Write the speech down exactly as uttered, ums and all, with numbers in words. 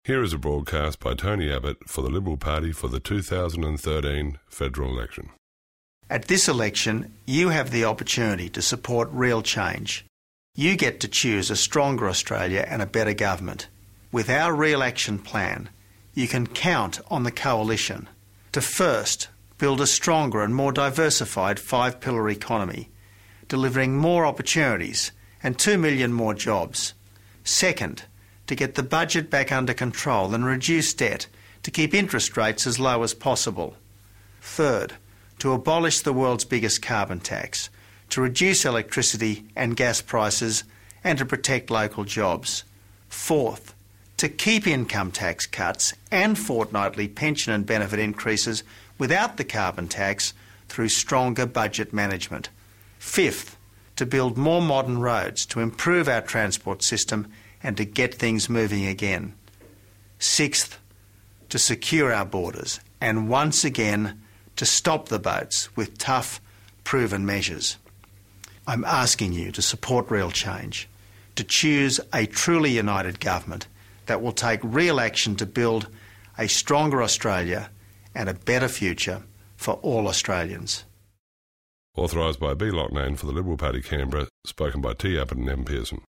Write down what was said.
Here is a broadcast by Tony Abbott for the Liberal Party for the two thousand thirteen federal election. At this election, you have the opportunity to support real change. You get to choose a stronger Australia and a better government. With our Real Action Plan, you can count on the Coalition to first build a stronger and more diversified five-pillar economy, delivering more opportunities and two million more jobs. Second, to get the budget back under control and reduce debt to keep interest rates as low as possible. Third, to abolish the world's biggest carbon tax, to reduce electricity and gas prices and to protect local jobs. Fourth, to keep income tax cuts and fortnightly pension and benefit increases without the carbon tax through stronger budget management. Fifth, to build more modern roads to improve our transport system and to get things moving again. Sixth, to secure our borders and once again to stop the boats with tough, proven measures. I'm asking you to support real change, to choose a truly united government that will take real action to build a stronger Australia and a better future for all Australians. Authorised by B. Loughnane for the Liberal Party Canberra, spoken by T. Abbott and M. Pearson.